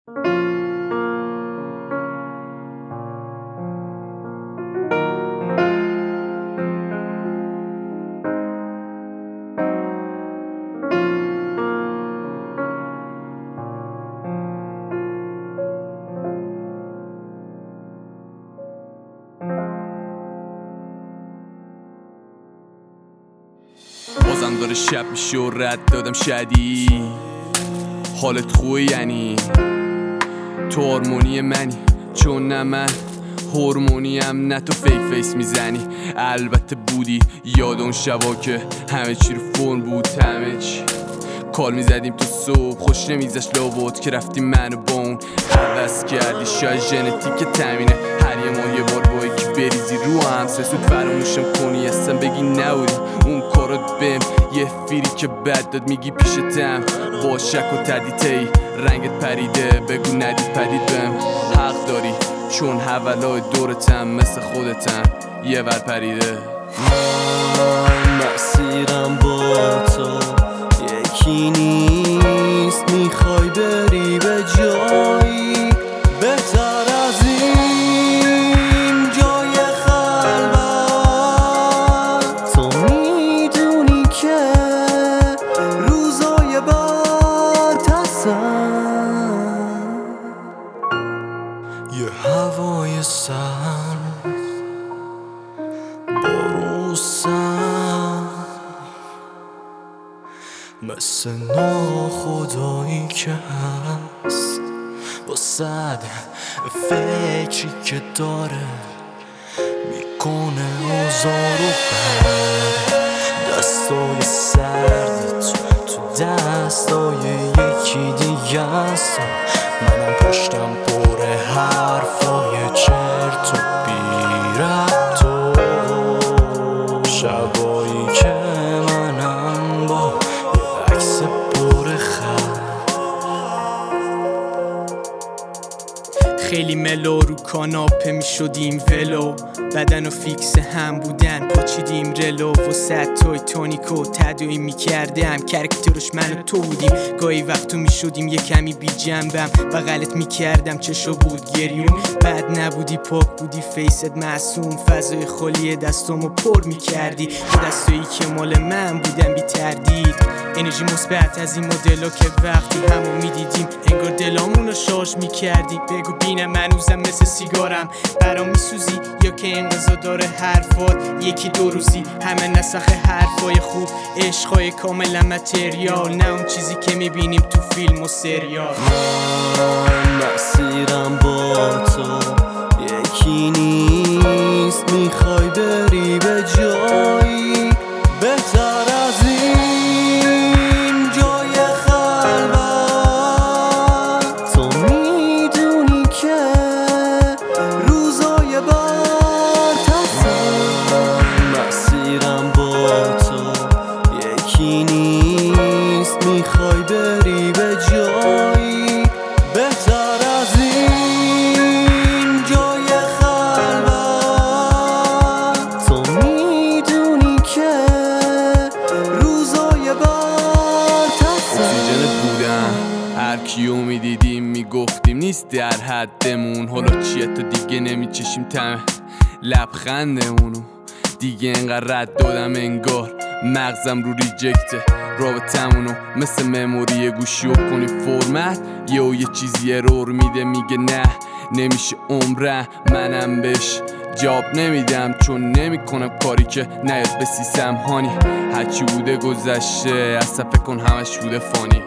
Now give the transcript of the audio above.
بازم داره شب میشه و رد دادم شدید. حالت خوبه یعنی تو هارمونی منی، چون نه من هورمونیم نه تو فیک فیس میزنی. البته بودی یاد اون شبا که همه چی رو فرم بود، همه چی کال میزدیم تو صبح، خوش نمیزش لابد که رفتیم منو با اون عوض کردی. شاید ژنتیک تامینه هر یه ماه یه بار با یکی بریزی رو هم سسود فراموشم کنی اصلا بگی نبودی اون کارات بهم یه فیری که بد داد میگی پیشتم با شک و تردیدی رنگت پریده بگو ندید پدید بهم حق داری چون حولای دورتم مثل خودتم یه ور پریده. من مسیرم با تو یکی نیست، میخوای بری به جایی بهتر از این جای خلوت. تو میدونی که روزای بد هستن، یه هوای سرد بارون سرد مثل ناخدایی که هست با صد فکری که داره میکنه آزار و بد. دستای سرد تو دستای یکی دیگه است، منم پشتم پر حرفای چرت و بی ربط و شبایی که منم با یه عکس پر خط. خیلی ملو رو کاناپه می شدیم ولو، بدن و فیکس هم بودن پاچیدیم رلو و صد توی تونیکو تدوی می کردم کرکترش من و تو بودیم. گاهی وقتو می شدیم یه کمی بی جنبم بغلت می کردم چشو بود گریون بد نبودی پاک بودی فیست معصوم فضای خالی دستامو پر می کردی دستایی که مال من بودن بی تردید. انرژی مثبت از این مدلا که وقتی همو می دیدیم انگار دلامونو شارژ می کردی. بگو بینم منوزم مثل سیگارم برام می سوزی یا که انقضا داره حرفات یکی دو روزی همه نسخ حرفای خوب عشقای کاملا متریال نه اون چیزی که می بینیم تو فیلم و سریال. من مسیرم با تو یکی نیست، میخوای بری به جایی بهتر از این جای خلوت. تو میدونی که روزای بد هستن، مسیرم با تو یکی نیست، میخوای بری به جایی بهتر از این جای خلوت. تو میدونی که روزای بد هستن. اکسیژن بودم هر کیو میدیدیم میگفتیم نیست در حدمون، حالا چیه تو دیگه نمیچشیم تمه لبخندمونو دیگه انقدر رد دادم انگار مغزم رو ریجکته رابطمونو مثل مموری گوشی و کنی فرمت یه چیزی ارور میده میگه نه نمیشه عمره منم بهش جواب نمیدم چون نمیکنم کاری که نیاد به سیستم هانی هرچی بوده گذشته اصلا فکر کن همش بوده فانی.